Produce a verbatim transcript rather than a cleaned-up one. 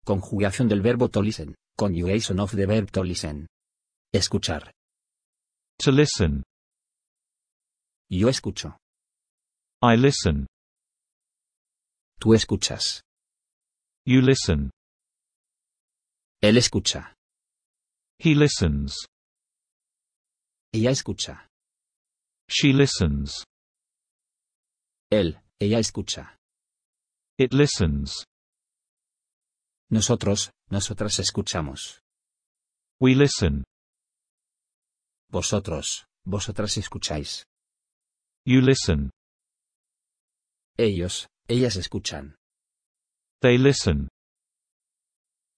Conjugación del verbo to listen. Conjugation of the verb to listen. Escuchar. To listen. Yo escucho. I listen. Tú escuchas. You listen. Él escucha. He listens. Ella escucha. She listens. Él, ella escucha. It listens. Nosotros, nosotras escuchamos. We listen. Vosotros, vosotras escucháis. You listen. Ellos, ellas escuchan. They listen.